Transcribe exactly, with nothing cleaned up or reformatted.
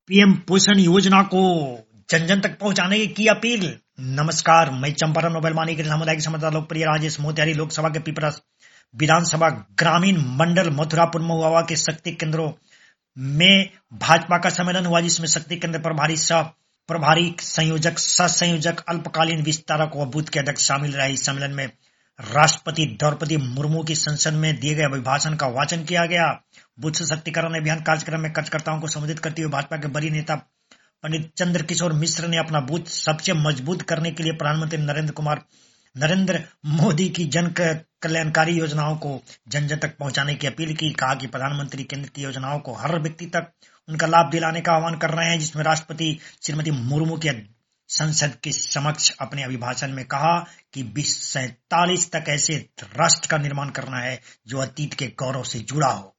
PM पोषण योजना को जन जन तक पहुंचाने की, की अपील। नमस्कार, मैं चंपारण मोबाइल मानी के सामुदायिक समाचार लोकप्रिय राजेश मोतिहारी लोकसभा के पिपरास विधानसभा ग्रामीण मंडल मथुरापुर महुआ के शक्ति केंद्रों में भाजपा का सम्मेलन हुआ, जिसमें शक्ति केंद्र प्रभारी सह प्रभारी संयोजक सह संयोजक अल्पकालीन विस्तारक व बूथ के अध्यक्ष शामिल रहे। इस सम्मेलन में राष्ट्रपति द्रौपदी मुर्मू की संसद में दिए गए अभिभाषण का वाचन किया गया। बूथ सशक्तिकरण अभियान कार्यक्रम में कार्यकर्ताओं को संबोधित करते हुए भाजपा के वरीय नेता पंडित चंद्र किशोर मिश्र ने अपना बूथ सबसे मजबूत करने के लिए प्रधानमंत्री नरेंद्र कुमार नरेंद्र मोदी की जन कल्याणकारी योजनाओं को जन जन तक पहुंचाने की अपील की। कहा कि प्रधानमंत्री केंद्र की योजनाओं को हर व्यक्ति तक उनका लाभ दिलाने का आह्वान कर रहे हैं, जिसमें राष्ट्रपति श्रीमती मुर्मू की संसद के समक्ष अपने अभिभाषण में कहा कि बीस सैतालीस तक ऐसे राष्ट्र का निर्माण करना है जो अतीत के गौरव से जुड़ा हो।